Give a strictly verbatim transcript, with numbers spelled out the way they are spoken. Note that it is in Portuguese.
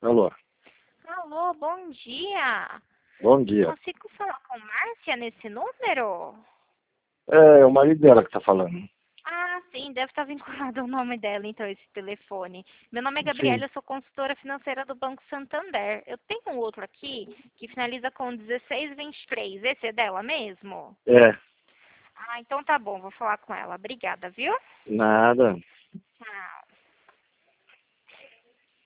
Alô, Alô, bom dia. bom dia. Consigo falar com Márcia nesse número? É o marido dela que tá falando. Ah, sim, deve estar vinculado ao nome dela, então, esse telefone. Meu nome é Gabriela, Sim, eu sou consultora financeira do Banco Santander. Eu tenho um outro aqui que finaliza com dezesseis vinte e três. Esse é dela mesmo? é, Ah, então tá bom, vou falar com ela. Obrigada, viu? nada. Tchau.